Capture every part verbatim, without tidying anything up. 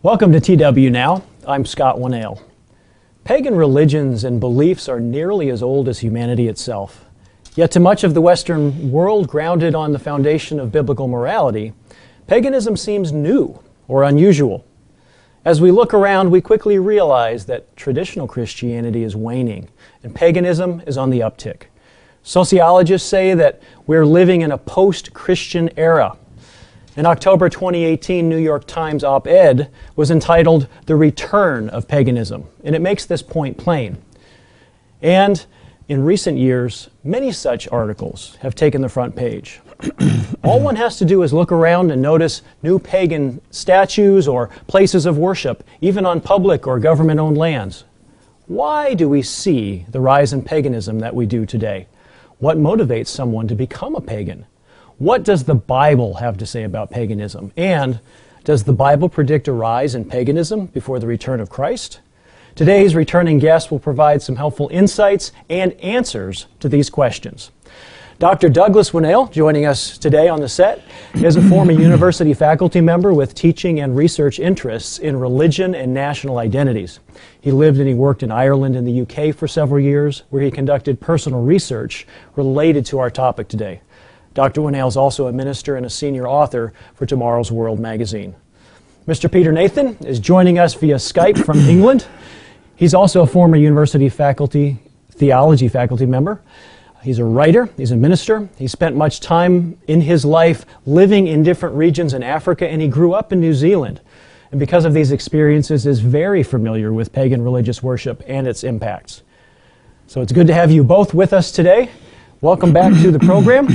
Welcome to T W Now. I'm Scott Winnail. Pagan religions and beliefs are nearly as old as humanity itself. Yet to much of the Western world grounded on the foundation of biblical morality, paganism seems new or unusual. As we look around, we quickly realize that traditional Christianity is waning and paganism is on the uptick. Sociologists say that we're living in a post-Christian era. An October twenty eighteen New York Times op-ed was entitled "The Return of Paganism," and it makes this point plain. And in recent years, many such articles have taken the front page. All one has to do is look around and notice new pagan statues or places of worship, even on public or government-owned lands. Why do we see the rise in paganism that we do today? What motivates someone to become a pagan? What does the Bible have to say about paganism? And does the Bible predict a rise in paganism before the return of Christ? Today's returning guest will provide some helpful insights and answers to these questions. Doctor Douglas Winnail, joining us today on the set, is a former university faculty member with teaching and research interests in religion and national identities. He lived and he worked in Ireland and the U K for several years, where he conducted personal research related to our topic today. Doctor Winnail is also a minister and a senior author for Tomorrow's World magazine. Mister Peter Nathan is joining us via Skype from England. He's also a former university faculty, theology faculty member. He's a writer, he's a minister. He spent much time in his life living in different regions in Africa, and he grew up in New Zealand. And because of these experiences, is very familiar with pagan religious worship and its impacts. So it's good to have you both with us today. Welcome back to the program.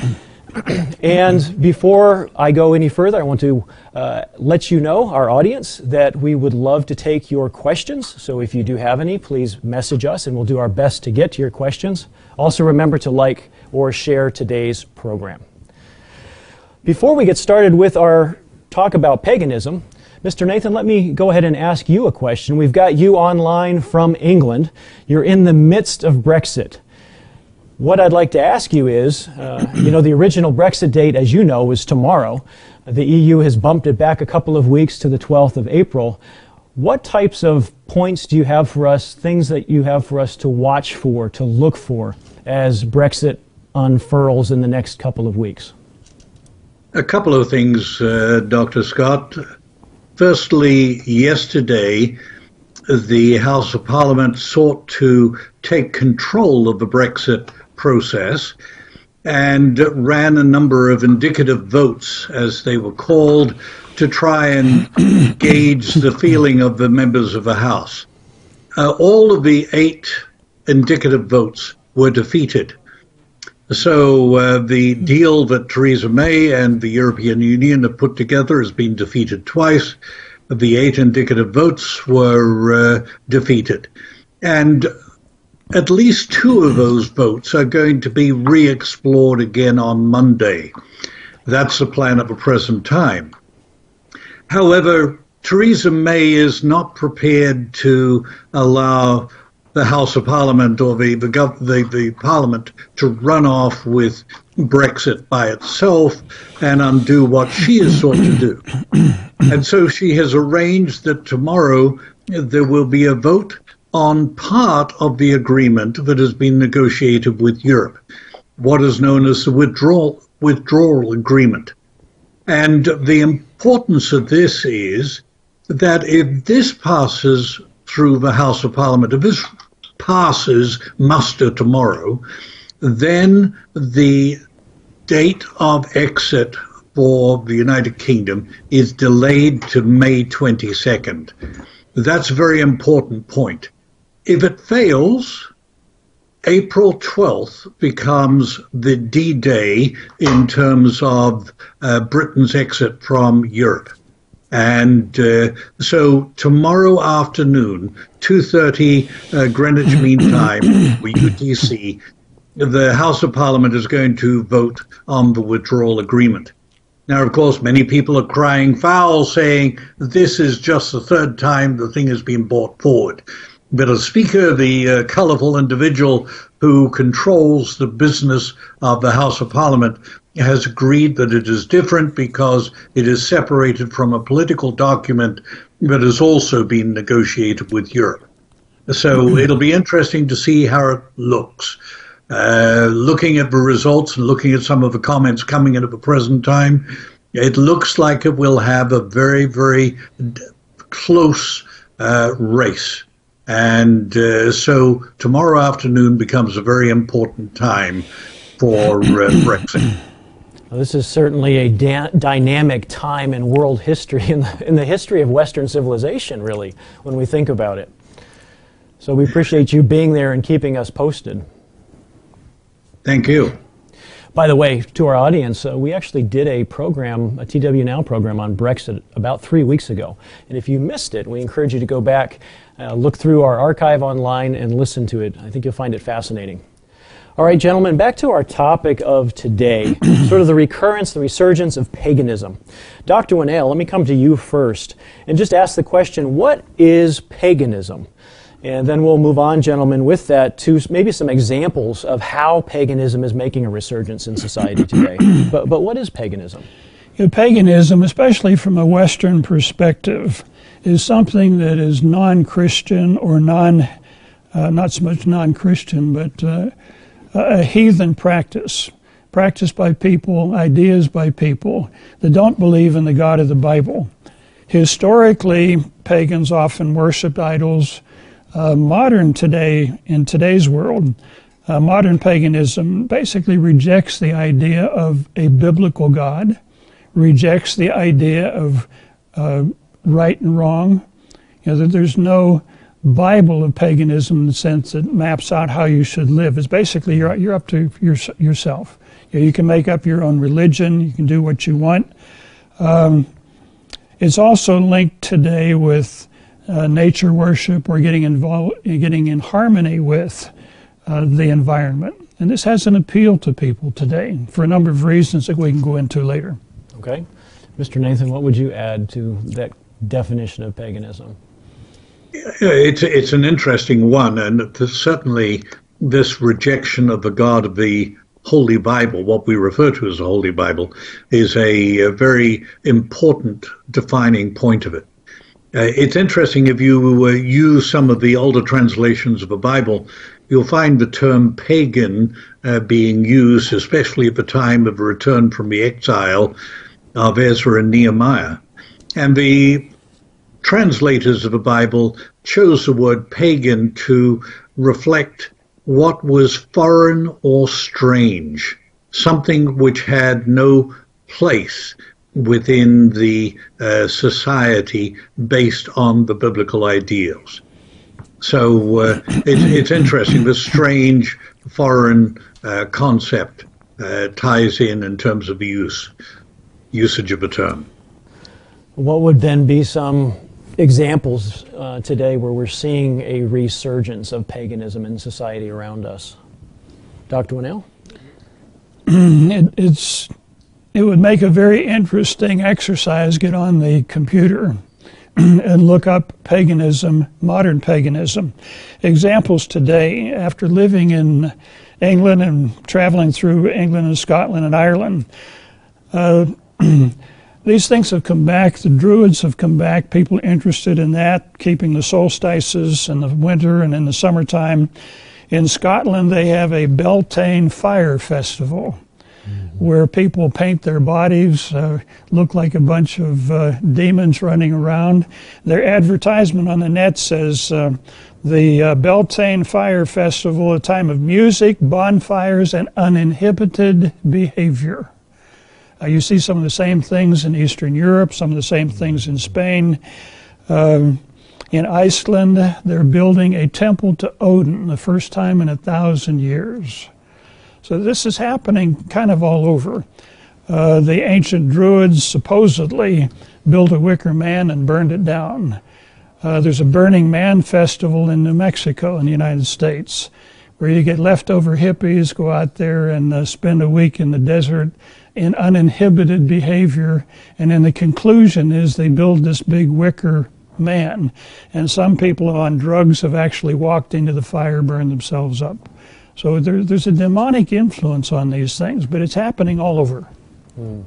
And before I go any further, I want to uh, let you know, our audience, that we would love to take your questions. So if you do have any, please message us and we'll do our best to get to your questions. Also remember to like or share today's program. Before we get started with our talk about paganism, Mister Nathan, let me go ahead and ask you a question. We've got you online from England. You're in the midst of Brexit. What I'd like to ask you is, uh, you know, the original Brexit date, as you know, is tomorrow. The E U has bumped it back a couple of weeks to the twelfth of April. What types of points do you have for us, things that you have for us to watch for, to look for, as Brexit unfurls in the next couple of weeks? A couple of things, uh, Doctor Scott. Firstly, yesterday, the House of Parliament sought to take control of the Brexit process and ran a number of indicative votes, as they were called, to try and gauge the feeling of the members of the House. Uh, all of the eight indicative votes were defeated. So uh, the deal that Theresa May and the European Union have put together has been defeated twice. The eight indicative votes were uh, defeated. And at least two of those votes are going to be re-explored again on Monday. That's the plan at the present time. However, Theresa May is not prepared to allow the House of Parliament or the, the, the, the Parliament to run off with Brexit by itself and undo what she has sought to do. And so she has arranged that tomorrow there will be a vote on part of the agreement that has been negotiated with Europe, what is known as the withdrawal, withdrawal agreement. And the importance of this is that if this passes through the House of Parliament, if this passes muster tomorrow, then the date of exit for the United Kingdom is delayed to May twenty-second. That's a very important point. If it fails, April twelfth becomes the D-Day in terms of uh, Britain's exit from Europe. And uh, so tomorrow afternoon, two thirty uh, Greenwich Mean Time, or U T C, the House of Parliament is going to vote on the withdrawal agreement. Now, of course, many people are crying foul, saying this is just the third time the thing has been brought forward. But a speaker, the uh, colourful individual who controls the business of the House of Parliament, has agreed that it is different because it is separated from a political document that has also been negotiated with Europe. So it'll be interesting to see how it looks. Uh, looking at the results and looking at some of the comments coming in at the present time, it looks like it will have a very, very close uh, race. And uh, so tomorrow afternoon becomes a very important time for uh, Brexit. Well, this is certainly a da- dynamic time in world history, in the, in the history of Western civilization, really, when we think about it. So we appreciate you being there and keeping us posted. Thank you. By the way, to our audience, uh, we actually did a program, a T W Now program on Brexit about three weeks ago. And if you missed it, we encourage you to go back, uh, look through our archive online and listen to it. I think you'll find it fascinating. All right, gentlemen, back to our topic of today, sort of the recurrence, the resurgence of paganism. Doctor Winnail, let me come to you first and just ask the question, what is paganism? And then we'll move on, gentlemen, with that to maybe some examples of how paganism is making a resurgence in society today. But, but what is paganism? You know, paganism, especially from a Western perspective, is something that is non-Christian or non, uh, not so much non-Christian, but uh, a heathen practice, practiced by people, ideas by people that don't believe in the God of the Bible. Historically, pagans often worshipped idols. Uh, modern today, in today's world, uh, modern paganism basically rejects the idea of a biblical God, rejects the idea of uh, right and wrong. You know, that there's no Bible of paganism in the sense that maps out how you should live. It's basically you're, you're up to your, yourself. You know, you can make up your own religion. You can do what you want. Um, it's also linked today with Uh, nature worship or getting involved, getting in harmony with uh, the environment. And this has an appeal to people today for a number of reasons that we can go into later. Okay. Mister Nathan, what would you add to that definition of paganism? It's, it's an interesting one, and certainly this rejection of the God of the Holy Bible, what we refer to as the Holy Bible, is a, a very important defining point of it. Uh, it's interesting, if you uh, use some of the older translations of the Bible, you'll find the term pagan uh, being used, especially at the time of the return from the exile of Ezra and Nehemiah. And the translators of the Bible chose the word pagan to reflect what was foreign or strange, something which had no place within the uh, society based on the biblical ideals. So uh, it, it's interesting, the strange foreign uh, concept uh, ties in in terms of the use, usage of the term. What would then be some examples uh, today where we're seeing a resurgence of paganism in society around us? Doctor Winnail? it, it's It would make a very interesting exercise, get on the computer and look up paganism, modern paganism. Examples today, after living in England and traveling through England and Scotland and Ireland, uh, these things have come back. The Druids have come back, people interested in that, keeping the solstices in the winter and in the summertime. In Scotland, they have a Beltane fire festival, where people paint their bodies, uh, look like a bunch of uh, demons running around. Their advertisement on the net says, uh, the uh, Beltane Fire Festival, a time of music, bonfires, and uninhibited behavior. Uh, you see some of the same things in Eastern Europe, some of the same things in Spain. Um, in Iceland, they're building a temple to Odin, the first time in a thousand years. So this is happening kind of all over. Uh, the ancient Druids supposedly built a wicker man and burned it down. Uh, there's a Burning Man festival in New Mexico in the United States, where you get leftover hippies, go out there and uh, spend a week in the desert in uninhibited behavior, and then the conclusion is they build this big wicker man, and some people on drugs have actually walked into the fire, burned themselves up. So there, there's a demonic influence on these things, but it's happening all over. Mm.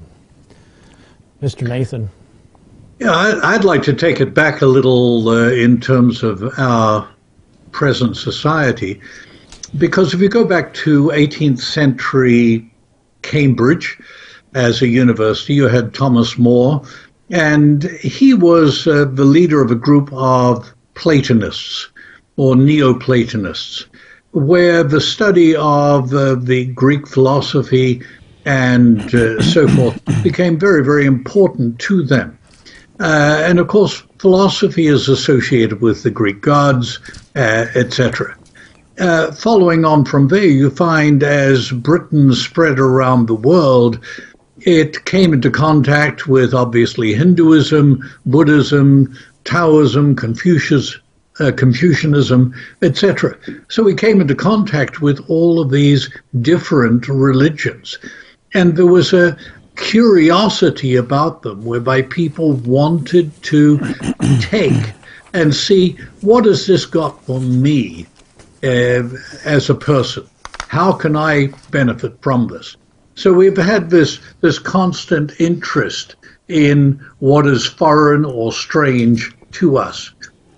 Mister Nathan. Yeah, I, I'd like to take it back a little uh, in terms of our present society, because if you go back to eighteenth century Cambridge as a university, you had Thomas More, and he was uh, the leader of a group of Platonists or Neoplatonists, where the study of uh, the Greek philosophy and uh, so forth became very, very important to them. Uh, and of course, philosophy is associated with the Greek gods, uh, et cetera. Uh, following on from there, you find as Britain spread around the world, it came into contact with obviously Hinduism, Buddhism, Taoism, Confucius, uh, Confucianism, et cetera. So we came into contact with all of these different religions. And there was a curiosity about them whereby people wanted to take and see, what has this got for me uh, as a person? How can I benefit from this? So we've had this this constant interest in what is foreign or strange to us,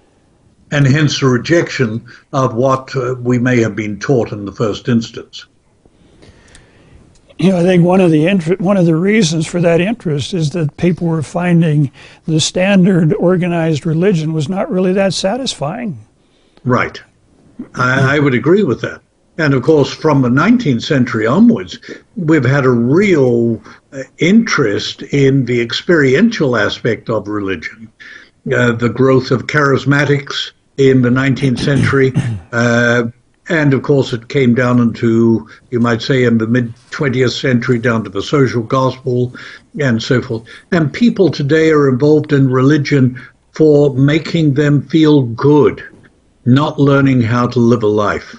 and hence the rejection of what uh, we may have been taught in the first instance. You know, I think one of the inter- one of the reasons for that interest is that people were finding the standard organized religion was not really that satisfying. Right. I, I would agree with that. And of course, from the nineteenth century onwards, we've had a real uh, interest in the experiential aspect of religion. Uh, the growth of charismatics in the nineteenth century, uh, and of course it came down into, you might say, in the mid-twentieth century, down to the social gospel and so forth. And people today are involved in religion for making them feel good, not learning how to live a life.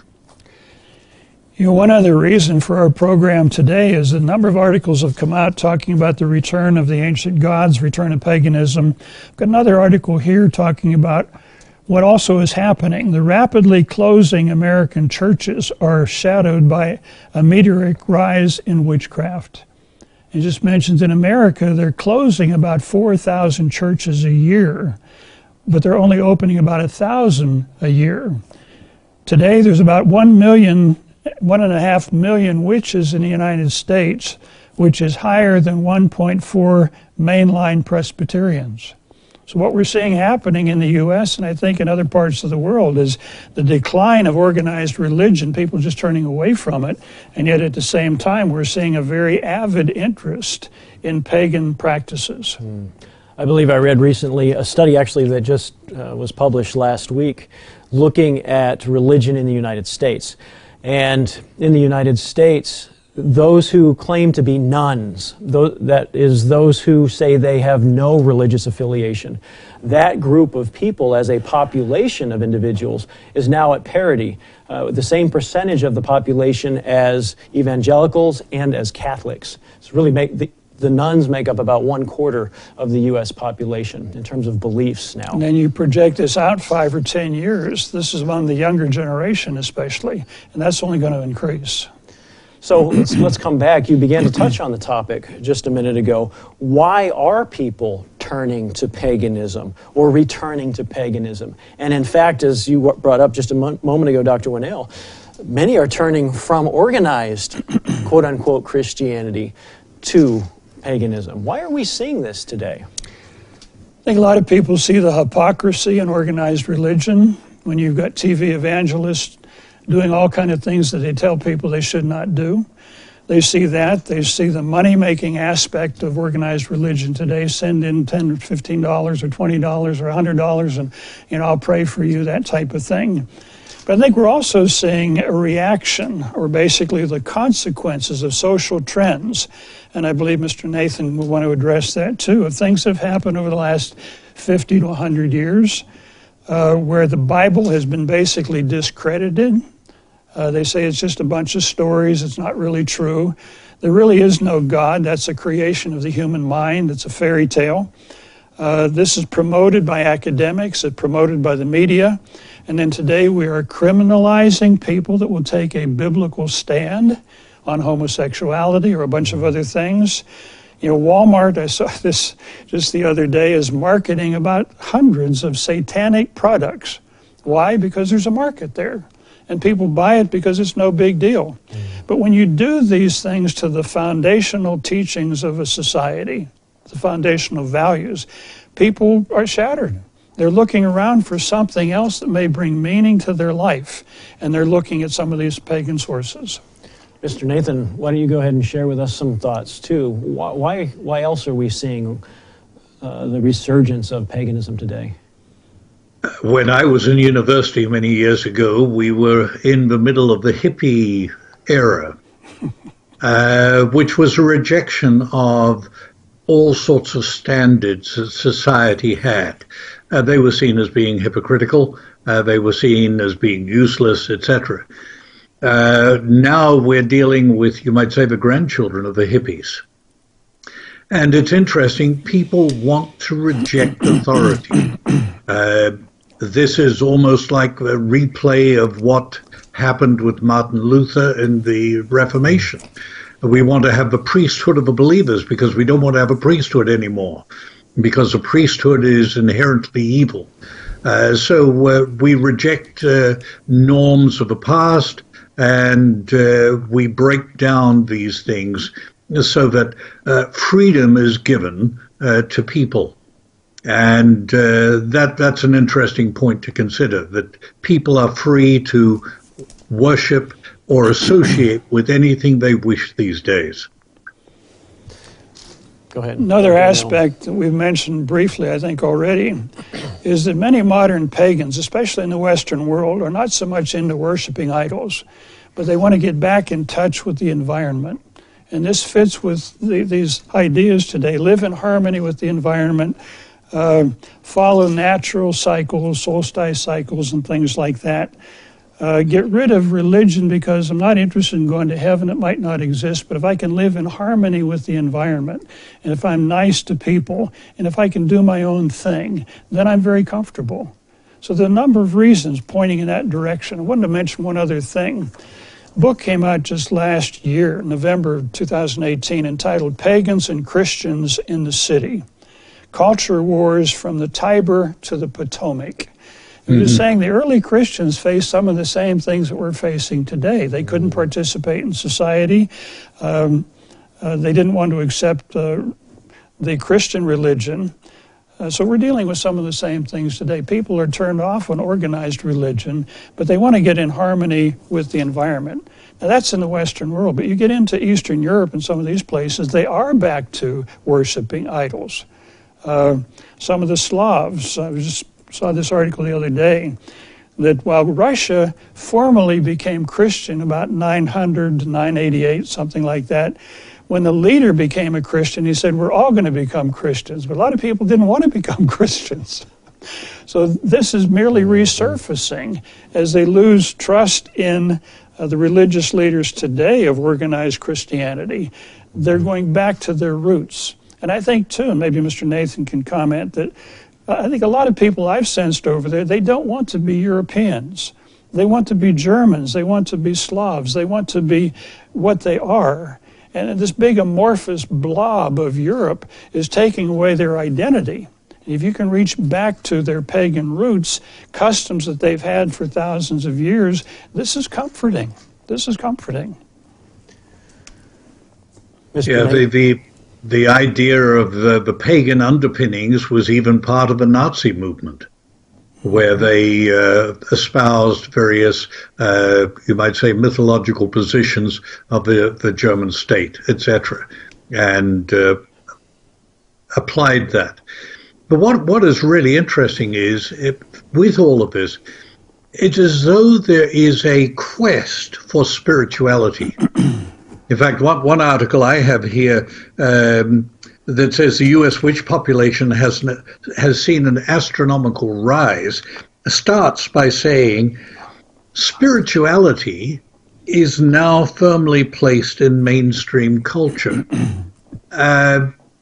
You know, one other reason for our program today is a number of articles have come out talking about the return of the ancient gods, return of paganism. I've got another article here talking about what also is happening. The rapidly closing American churches are shadowed by a meteoric rise in witchcraft. It just mentions in America they're closing about four thousand churches a year, but they're only opening about one thousand a year. Today there's about one million one and a half million witches in the United States, which is higher than one point four mainline Presbyterians. So what we're seeing happening in the U S and I think in other parts of the world is the decline of organized religion, people just turning away from it, and yet at the same time we're seeing a very avid interest in pagan practices. Mm. I believe I read recently a study actually that just uh, was published last week looking at religion in the United States. And in the United States, those who claim to be nuns, th- that is those who say they have no religious affiliation, that group of people as a population of individuals is now at parity, uh, the same percentage of the population as evangelicals and as Catholics. It's really make the, the nuns make up about one quarter of the U S population in terms of beliefs now. And then you project this out five or ten years, this is among the younger generation especially, and that's only going to increase. So let's, let's come back. You began to touch on the topic just a minute ago. Why are people turning to paganism or returning to paganism? And in fact, as you brought up just a mo- moment ago, Doctor Winnell, many are turning from organized, quote-unquote, Christianity to paganism. Why are we seeing this today? I think a lot of people see the hypocrisy in organized religion when you've got T V evangelists doing all kinds of things that they tell people they should not do. They see that. They see the money-making aspect of organized religion today. Send in ten dollars or fifteen dollars or twenty dollars or one hundred dollars and, you know, I'll pray for you, that type of thing. But I think we're also seeing a reaction, or basically the consequences of social trends. And I believe Mister Nathan will want to address that too. If things have happened over the last fifty to one hundred years, uh, where the Bible has been basically discredited. Uh, they say it's just a bunch of stories, it's not really true. There really is no God, that's a creation of the human mind, it's a fairy tale. Uh, this is promoted by academics, it's promoted by the media, and then today we are criminalizing people that will take a biblical stand on homosexuality or a bunch of other things. You know, Walmart, I saw this just the other day, is marketing about hundreds of satanic products. Why? Because there's a market there. And people buy it because it's no big deal. Mm. But when you do these things to the foundational teachings of a society, the foundational values, people are shattered. They're looking around for something else that may bring meaning to their life. And they're looking at some of these pagan sources. Mister Nathan, why don't you go ahead and share with us some thoughts, too? Why, why, why else are we seeing uh, the resurgence of paganism today? When I was in university many years ago, we were in the middle of the hippie era, uh, which was a rejection of all sorts of standards that society had. Uh, they were seen as being hypocritical, uh, they were seen as being useless, et cetera. Uh, now we're dealing with, you might say, the grandchildren of the hippies. And it's interesting, people want to reject authority. Uh, this is almost like a replay of what happened with Martin Luther in the Reformation. We want to have the priesthood of the believers because we don't want to have a priesthood anymore, because the priesthood is inherently evil. Uh, so uh, we reject uh, norms of the past, and uh, we break down these things so that uh, freedom is given uh, to people. And uh, that that's an interesting point to consider, that people are free to worship or associate with anything they wish these days. Go ahead. Another aspect that we've mentioned briefly, I think already, is that many modern pagans, especially in the Western world, are not so much into worshiping idols, but they want to get back in touch with the environment. And this fits with the, these ideas today. Live in harmony with the environment, uh, follow natural cycles, solstice cycles, and things like that. Uh, get rid of religion because I'm not interested in going to heaven. It might not exist, but if I can live in harmony with the environment, and if I'm nice to people, and if I can do my own thing, then I'm very comfortable. So there are a number of reasons pointing in that direction. I wanted to mention one other thing. A book came out just last year, November two thousand eighteen, entitled Pagans and Christians in the City: Culture Wars from the Tiber to the Potomac. He was saying the early Christians faced some of the same things that we're facing today. They couldn't participate in society. Um, uh, they didn't want to accept uh, the Christian religion. Uh, so we're dealing with some of the same things today. People are turned off on organized religion, but they want to get in harmony with the environment. Now that's in the Western world, but you get into Eastern Europe and some of these places, they are back to worshiping idols. Uh, some of the Slavs, I was just saw this article the other day, that while Russia formally became Christian about nine hundred to nine eighty-eight, something like that, when the leader became a Christian, he said, we're all going to become Christians. But a lot of people didn't want to become Christians. So this is merely resurfacing as they lose trust in uh, the religious leaders today of organized Christianity. They're going back to their roots. And I think, too, and maybe Mister Nathan can comment, that I think a lot of people I've sensed over there, they don't want to be Europeans. They want to be Germans. They want to be Slavs. They want to be what they are. And this big amorphous blob of Europe is taking away their identity. If you can reach back to their pagan roots, customs that they've had for thousands of years, this is comforting. This is comforting. Mister Yeah, the, the The idea of the, the pagan underpinnings was even part of the Nazi movement, where they uh, espoused various, uh, you might say, mythological positions of the, the German state, et cetera, and uh, applied that. But what, what is really interesting is, it, with all of this, it's as though there is a quest for spirituality. In fact, one, one article I have here um, that says the U S witch population has has seen an astronomical rise starts by saying spirituality is now firmly placed in mainstream culture. Uh,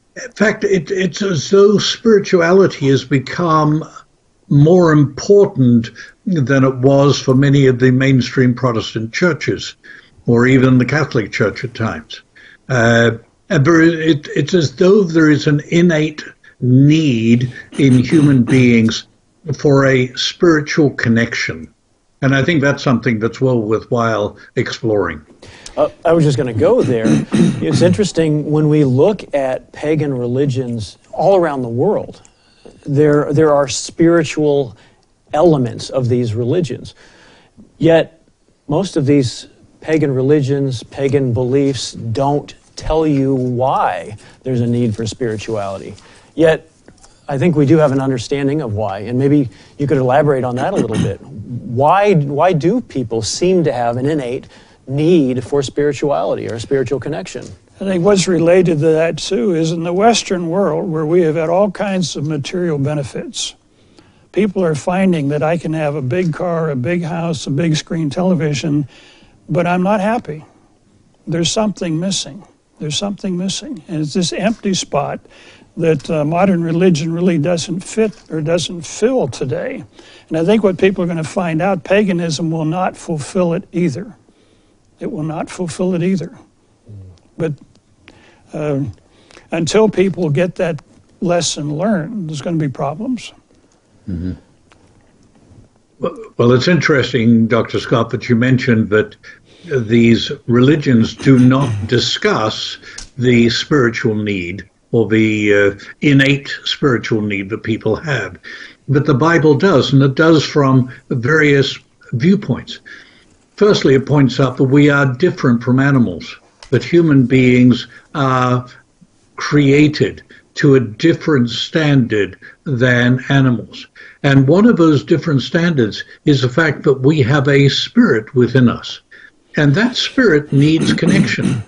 In fact, it, it's as though spirituality has become more important than it was for many of the mainstream Protestant churches, or even the Catholic Church at times. Uh, and there, it, it's as though there is an innate need in human beings for a spiritual connection. And I think that's something that's well worthwhile exploring. Uh, I was just going to go there. It's interesting when we look at pagan religions all around the world, there, there are spiritual elements of these religions. Yet most of these pagan religions, pagan beliefs don't tell you why there's a need for spirituality. Yet I think we do have an understanding of why, and maybe you could elaborate on that a little bit. Why, why do people seem to have an innate need for spirituality or a spiritual connection? I think what's related to that too is in the Western world, where we have had all kinds of material benefits, people are finding that I can have a big car, a big house, a big screen television, but I'm not happy. There's something missing. There's something missing. And it's this empty spot that uh, modern religion really doesn't fit or doesn't fill today. And I think what people are going to find out, paganism will not fulfill it either. It will not fulfill it either. But uh, until people get that lesson learned, there's going to be problems. Mm-hmm. Well, well, it's interesting, Doctor Scott, that you mentioned that these religions do not discuss the spiritual need or the uh, innate spiritual need that people have. But the Bible does, and it does from various viewpoints. Firstly, it points out that we are different from animals, that human beings are created to a different standard than animals. And one of those different standards is the fact that we have a spirit within us. And that spirit needs connection.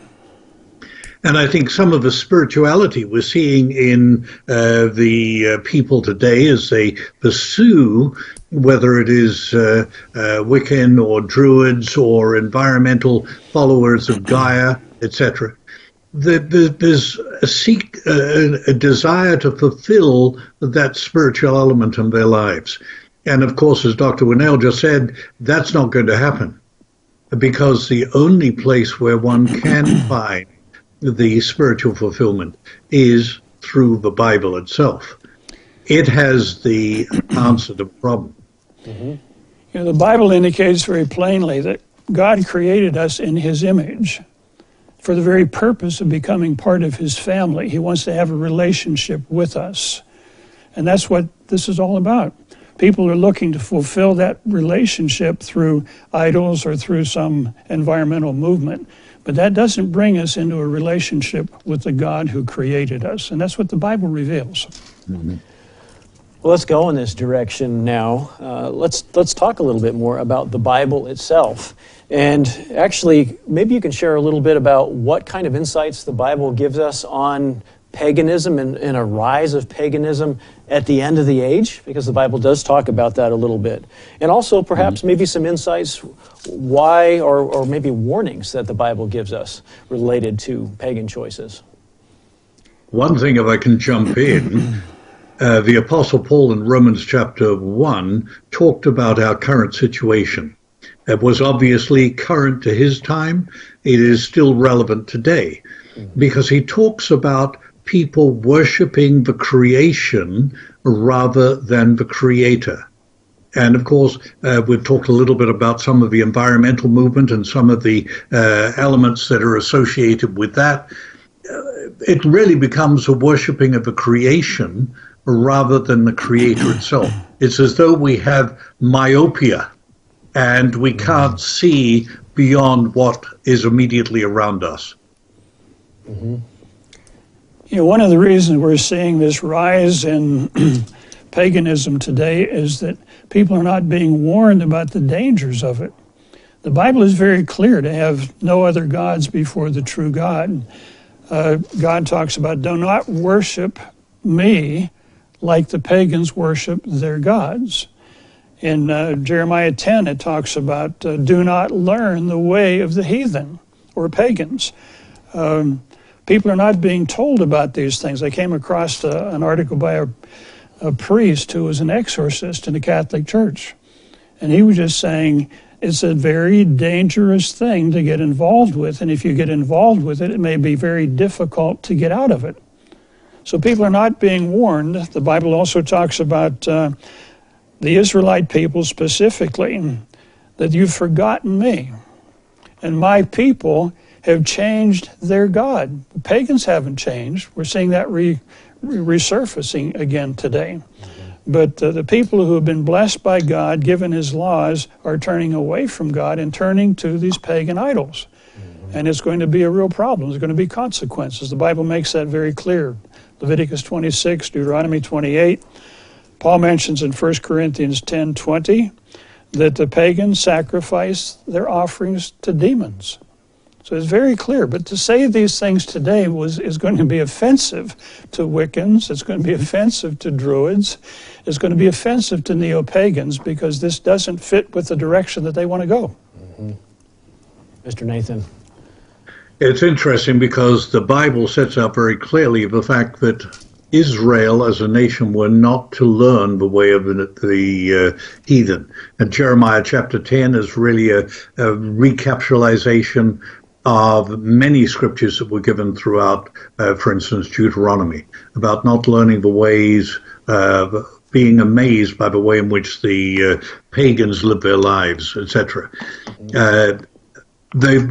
And I think some of the spirituality we're seeing in uh, the uh, people today as they pursue, whether it is uh, uh, Wiccan or Druids or environmental followers of Gaia, et cetera, the, the, there's a, seek, uh, a desire to fulfill that spiritual element in their lives. And of course, as Doctor Winnell just said, that's not going to happen, because the only place where one can find the spiritual fulfillment is through the Bible itself. It has the answer to the problem. Mm-hmm. You know, the Bible indicates very plainly that God created us in His image for the very purpose of becoming part of His family. He wants to have a relationship with us. And that's what this is all about. People are looking to fulfill that relationship through idols or through some environmental movement. But that doesn't bring us into a relationship with the God who created us. And that's what the Bible reveals. Mm-hmm. Well, let's go in this direction now. Uh, let's let's talk a little bit more about the Bible itself. And actually, maybe you can share a little bit about what kind of insights the Bible gives us on paganism and, and a rise of paganism at the end of the age, because the Bible does talk about that a little bit. And also perhaps mm-hmm. maybe some insights why, or, or maybe warnings that the Bible gives us related to pagan choices. One thing, if I can jump in, uh, the Apostle Paul in Romans chapter one talked about our current situation. It was obviously current to his time. It is still relevant today, mm-hmm. because he talks about people worshiping the creation rather than the creator. And of course, uh, we've talked a little bit about some of the environmental movement and some of the uh, elements that are associated with that. Uh, it really becomes a worshiping of the creation rather than the creator itself. It's as though we have myopia and we can't see beyond what is immediately around us. Mm-hmm. You know, one of the reasons we're seeing this rise in paganism today is that people are not being warned about the dangers of it. The Bible is very clear to have no other gods before the true God. Uh, God talks about, do not worship me like the pagans worship their gods. In uh, Jeremiah ten, it talks about, uh, do not learn the way of the heathen or pagans. Um, People are not being told about these things. I came across a, an article by a, a priest who was an exorcist in the Catholic Church. And he was just saying it's a very dangerous thing to get involved with. And if you get involved with it, it may be very difficult to get out of it. So people are not being warned. The Bible also talks about uh, the Israelite people specifically, that you've forgotten me. And my people have changed their God. The pagans haven't changed. We're seeing that re, re, resurfacing again today. But uh, the people who have been blessed by God, given his laws, are turning away from God and turning to these pagan idols. Mm-hmm. And it's going to be a real problem. There's going to be consequences. The Bible makes that very clear. Leviticus twenty-six, Deuteronomy twenty-eight. Paul mentions in First Corinthians ten twenty that the pagans sacrifice their offerings to demons. So it's very clear. But to say these things today was is going to be offensive to Wiccans. It's going to be offensive to Druids. It's going to be offensive to neo-pagans because this doesn't fit with the direction that they want to go. Mm-hmm. Mister Nathan. It's interesting because the Bible sets out very clearly the fact that Israel as a nation were not to learn the way of the, the uh, heathen. And Jeremiah chapter ten is really a, a recapitalization of many scriptures that were given throughout, uh, for instance, Deuteronomy, about not learning the ways, uh, being amazed by the way in which the uh, pagans live their lives, et cetera. Uh, they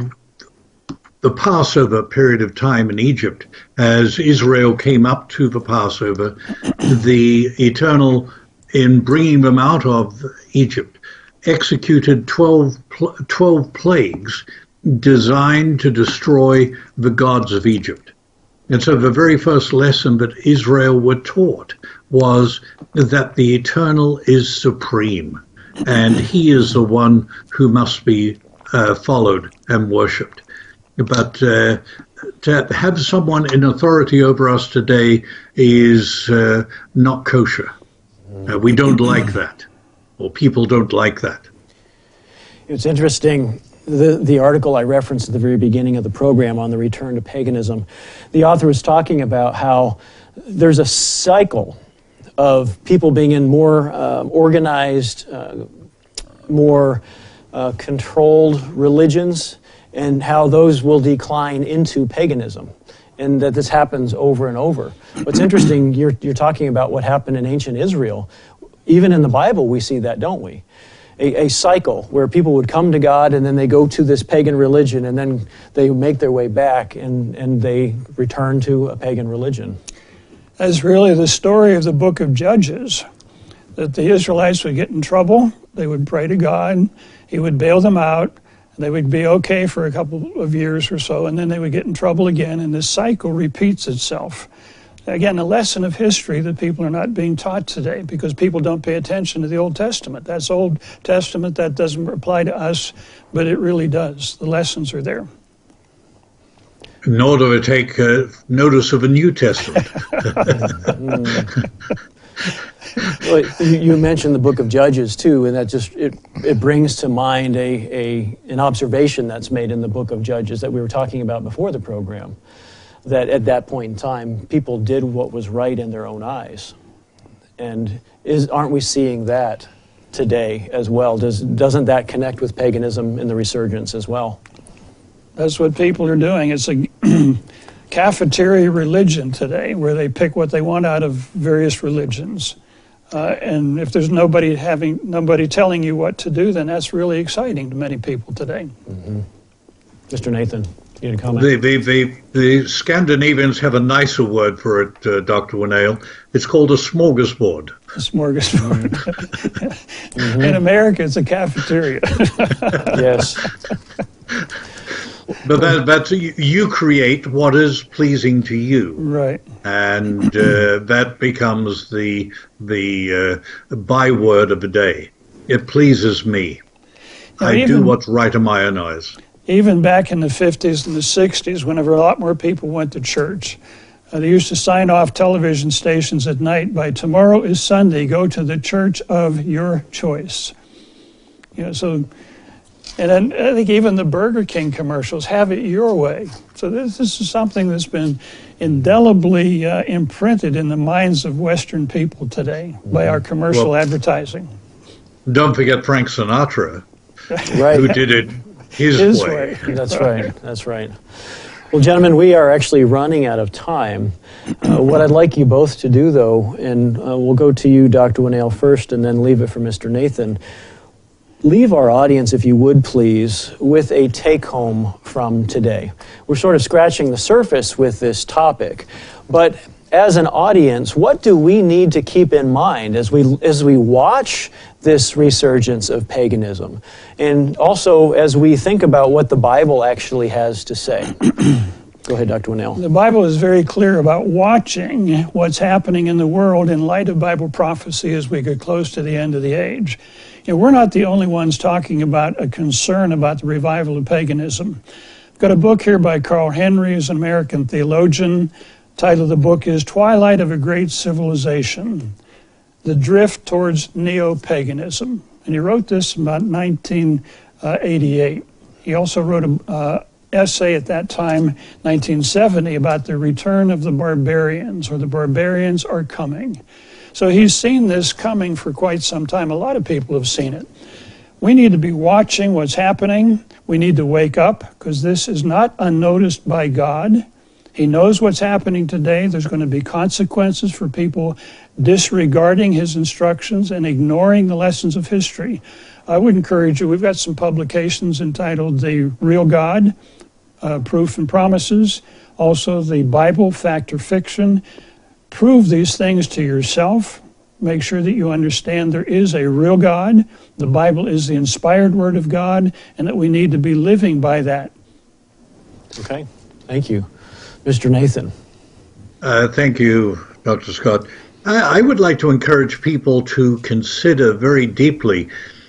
The Passover period of time in Egypt, as Israel came up to the Passover, the Eternal, in bringing them out of Egypt, executed twelve, twelve plagues designed to destroy the gods of Egypt. And so the very first lesson that Israel were taught was that the Eternal is supreme, and he is the one who must be uh, followed and worshipped. But uh, to have someone in authority over us today is uh, not kosher. Uh, we don't like that, or people don't like that. It's interesting, the, the article I referenced at the very beginning of the program on the return to paganism, the author was talking about how there's a cycle of people being in more uh, organized, uh, more uh, controlled religions, and how those will decline into paganism, and that this happens over and over. What's interesting, you're, you're talking about what happened in ancient Israel. Even in the Bible, we see that, don't we? A, a cycle where people would come to God, and then they go to this pagan religion, and then they make their way back, and, and they return to a pagan religion. That's really the story of the book of Judges, that the Israelites would get in trouble, they would pray to God, he would bail them out, they would be okay for a couple of years or so, and then they would get in trouble again, and this cycle repeats itself. Again, a lesson of history that people are not being taught today because people don't pay attention to the Old Testament. That's Old Testament, that doesn't apply to us, but it really does. The lessons are there. Nor do I take uh, notice of a New Testament. mm. Well, you, you mentioned the book of Judges too, and that just it, it brings to mind a, a an observation that's made in the book of Judges that we were talking about before the program, that at that point in time people did what was right in their own eyes, and is aren't we seeing that today as well? Does doesn't that connect with paganism in the resurgence as well? That's what people are doing. It's a cafeteria religion today, where they pick what they want out of various religions. Uh, and if there's nobody having nobody telling you what to do, then that's really exciting to many people today. Mm-hmm. Mister Nathan, you had a comment? The, the, the, the Scandinavians have a nicer word for it, uh, Doctor Winnail. It's called a smorgasbord. A smorgasbord. Mm-hmm. In America, it's a cafeteria. Yes. But that, that's, you create what is pleasing to you. Right. And uh, that becomes the the uh, byword of the day. It pleases me. Now, I even, do what's right in my own eyes. Even back in the fifties and the sixties, whenever a lot more people went to church, uh, they used to sign off television stations at night by "Tomorrow is Sunday. Go to the church of your choice." You know, so. And then I think even the Burger King commercials, have it your way. So this, this is something that's been indelibly uh, imprinted in the minds of Western people today by our commercial Well, advertising. Don't forget Frank Sinatra, Right. who did it his, His way. way. That's right. That's right. Well, gentlemen, we are actually running out of time. Uh, what I'd like you both to do, though, and uh, we'll go to you, Doctor Winnail, first, and then leave it for Mister Nathan. Leave our audience, if you would please, with a take-home from today. We're sort of scratching the surface with this topic, but as an audience, what do we need to keep in mind as we as we watch this resurgence of paganism, and also as we think about what the Bible actually has to say? Go ahead, Doctor Winnail. The Bible is very clear about watching what's happening in the world in light of Bible prophecy as we get close to the end of the age. You know, we're not the only ones talking about a concern about the revival of paganism. I've got a book here by Carl Henry, who's an American theologian. The title of the book is Twilight of a Great Civilization, The Drift Towards Neo-Paganism. And he wrote this about nineteen eighty-eight. He also wrote an uh, essay at that time, nineteen seventy, about the return of the barbarians, or the barbarians are coming. So he's seen this coming for quite some time. A lot of people have seen it. We need to be watching what's happening. We need to wake up, because this is not unnoticed by God. He knows what's happening today. There's going to be consequences for people disregarding his instructions and ignoring the lessons of history. I would encourage you, we've got some publications entitled The Real God, uh, Proof and Promises, also the Bible, Fact or Fiction. Prove these things to yourself. Make sure that you understand there is a real God. The Bible is the inspired Word of God, and that we need to be living by that. Okay, thank you. Mister Nathan. Uh, thank you, Doctor Scott. I, I would like to encourage people to consider very deeply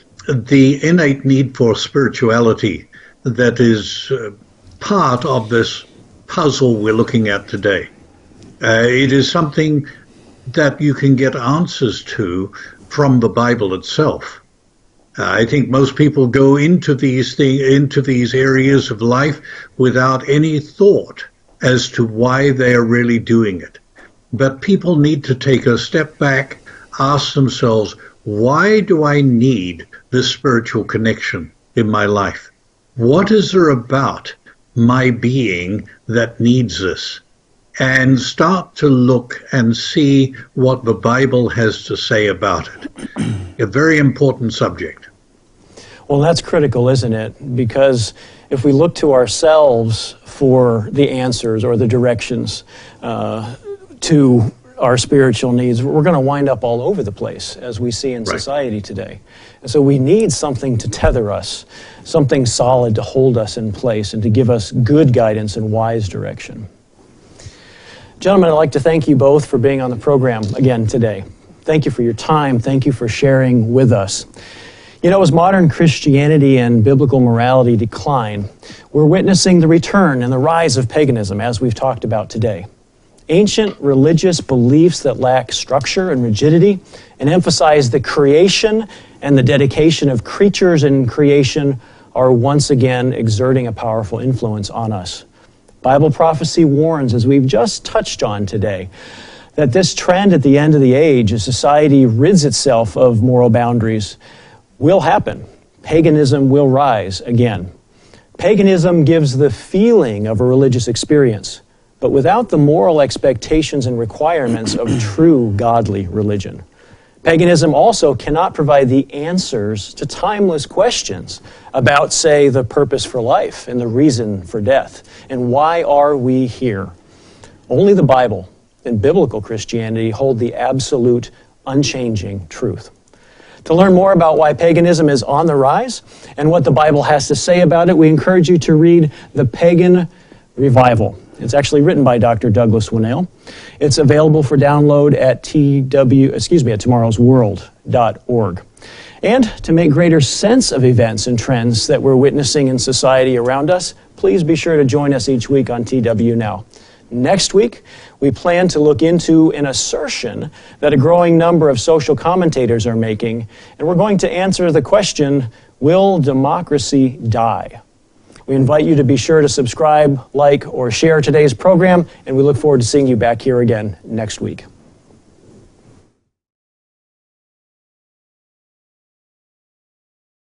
the innate need for spirituality that is uh, part of this puzzle we're looking at today. Uh, it is something that you can get answers to from the Bible itself. Uh, I think most people go into these thing, into these areas of life without any thought as to why they are really doing it. But people need to take a step back, ask themselves, why do I need this spiritual connection in my life? What is there about my being that needs this? And start to look and see what the Bible has to say about it. A very important subject. Well, that's critical, isn't it? Because if we look to ourselves for the answers or the directions uh, to our spiritual needs, we're going to wind up all over the place, as we see in Right. society today. And so we need something to tether us, something solid to hold us in place and to give us good guidance and wise direction. Gentlemen, I'd like to thank you both for being on the program again today. Thank you for your time. Thank you for sharing with us. You know, as modern Christianity and biblical morality decline, we're witnessing the return and the rise of paganism, as we've talked about today. Ancient religious beliefs that lack structure and rigidity and emphasize the creation and the dedication of creatures in creation are once again exerting a powerful influence on us. Bible prophecy warns, as we've just touched on today, that this trend at the end of the age, as society rids itself of moral boundaries, will happen. Paganism will rise again. Paganism gives the feeling of a religious experience, but without the moral expectations and requirements of true godly religion. Paganism also cannot provide the answers to timeless questions about, say, the purpose for life and the reason for death, and why are we here. Only the Bible and biblical Christianity hold the absolute, unchanging truth. To learn more about why paganism is on the rise and what the Bible has to say about it, we encourage you to read The Pagan Revival. It's actually written by Doctor Douglas Winnail. It's available for download at T W, excuse me, at tomorrows world dot org. And to make greater sense of events and trends that we're witnessing in society around us, please be sure to join us each week on T W Now. Next week, we plan to look into an assertion that a growing number of social commentators are making, and we're going to answer the question, will democracy die? We invite you to be sure to subscribe, like, or share today's program, and we look forward to seeing you back here again next week.